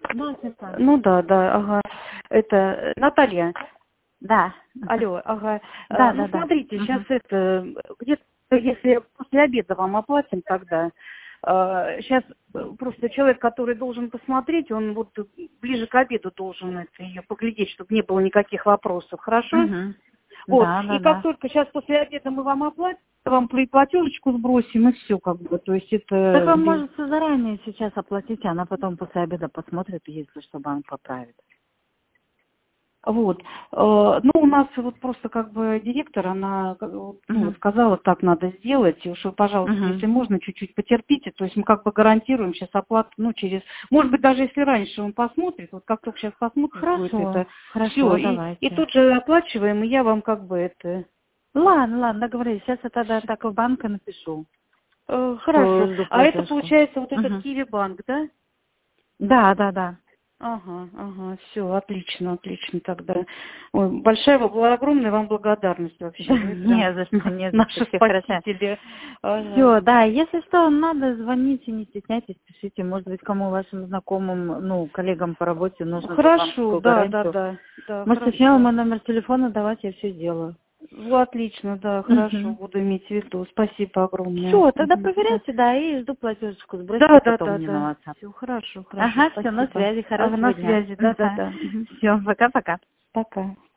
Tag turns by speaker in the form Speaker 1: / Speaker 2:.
Speaker 1: Да, Светлана.
Speaker 2: Ну да, да, ага. Это Наталья.
Speaker 1: Да.
Speaker 2: Алло, ага.
Speaker 1: Да,
Speaker 2: Ну
Speaker 1: да, да.
Speaker 2: смотрите, сейчас
Speaker 1: Мгм.
Speaker 2: это где-то, если после обеда вам оплатим тогда. Сейчас просто человек, который должен посмотреть, он вот ближе к обеду должен это ее поглядеть, чтобы не было никаких вопросов. Хорошо?
Speaker 1: Мгм.
Speaker 2: Вот.
Speaker 1: Да,
Speaker 2: И
Speaker 1: да,
Speaker 2: как
Speaker 1: да.
Speaker 2: только сейчас после обеда мы вам оплатим, вам платежечку сбросим и все как бы. То есть
Speaker 1: Так
Speaker 2: это
Speaker 1: вы
Speaker 2: без.
Speaker 1: можете заранее сейчас оплатить, а она потом после обеда посмотрит, если что, банк поправит.
Speaker 2: Вот. Ну, у нас вот просто как бы директор, она ну, вот
Speaker 1: Угу.
Speaker 2: сказала, так надо сделать, и уж вы, пожалуйста,
Speaker 1: Угу.
Speaker 2: если можно, чуть-чуть потерпите, то есть мы как бы гарантируем сейчас оплату, ну, через, может быть, даже если раньше он посмотрит, вот как только сейчас посмотрит будет
Speaker 1: Хорошо,
Speaker 2: это, все,
Speaker 1: хорошо,
Speaker 2: и
Speaker 1: давайте.
Speaker 2: тут же оплачиваем, и я вам как бы это,
Speaker 1: Ладно, ладно, договорились. Сейчас я тогда так в банк и напишу,
Speaker 2: хорошо.
Speaker 1: что жду
Speaker 2: А это
Speaker 1: платежку.
Speaker 2: получается вот этот
Speaker 1: Угу.
Speaker 2: Киви банк, да?
Speaker 1: Да, да, да.
Speaker 2: Ага, ага, все, отлично, отлично тогда. Ой, большая, огромная вам благодарность вообще.
Speaker 1: Да,
Speaker 2: Вы прям
Speaker 1: не за что, не за что.
Speaker 2: наши
Speaker 1: Все хорошо.
Speaker 2: спасители. Ага.
Speaker 1: Все, да, если что надо, звоните, не стесняйтесь, пишите. Может быть, кому вашим знакомым, ну, коллегам по работе нужно для вам
Speaker 2: Хорошо,
Speaker 1: такую
Speaker 2: да, да,
Speaker 1: гарантию.
Speaker 2: да, да,
Speaker 1: Можете смело
Speaker 2: хорошо.
Speaker 1: мой номер телефона давать, я все сделаю.
Speaker 2: Ну, отлично, да, хорошо,
Speaker 1: Угу.
Speaker 2: буду иметь в виду. Спасибо огромное.
Speaker 1: Все, тогда
Speaker 2: Мгм, да.
Speaker 1: проверяйте, да, и жду платежечку. Сбросьте
Speaker 2: Да, да,
Speaker 1: потом
Speaker 2: да,
Speaker 1: мне на
Speaker 2: да.
Speaker 1: WhatsApp.
Speaker 2: Все, хорошо, хорошо,
Speaker 1: Ага, все, на
Speaker 2: спасибо.
Speaker 1: связи.
Speaker 2: Ага,
Speaker 1: Хорошего
Speaker 2: на
Speaker 1: дня.
Speaker 2: связи, да, да, да. Мгм.
Speaker 1: Все, пока-пока.
Speaker 2: Пока.